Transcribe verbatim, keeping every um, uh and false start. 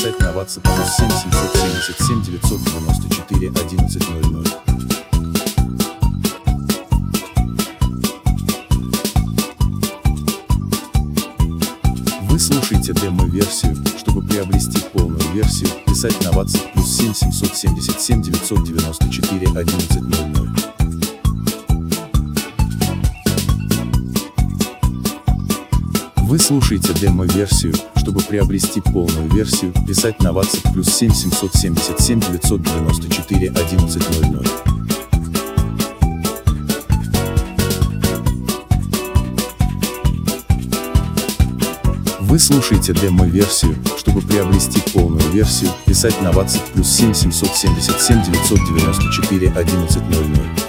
писать на WhatsApp плюс семь семьсот семьдесят семь девятьсот девяносто четыре одиннадцать ноль ноль. Вы слушаете демо-версию. Чтобы приобрести полную версию, писать на WhatsApp плюс семь семьсот семьдесят семь девятьсот девяносто четыре одиннадцать ноль ноль. Вы слушаете демо-версию. Чтобы приобрести полную версию, писать на WhatsApp плюс семь семьсот семьдесят семь девятьсот девяносто четыре одиннадцать ноль ноль. Вы слушаете демо-версию. Чтобы приобрести полную версию, писать на WhatsApp плюс семь семьсот семьдесят семь девятьсот девяносто четыре одиннадцать ноль ноль.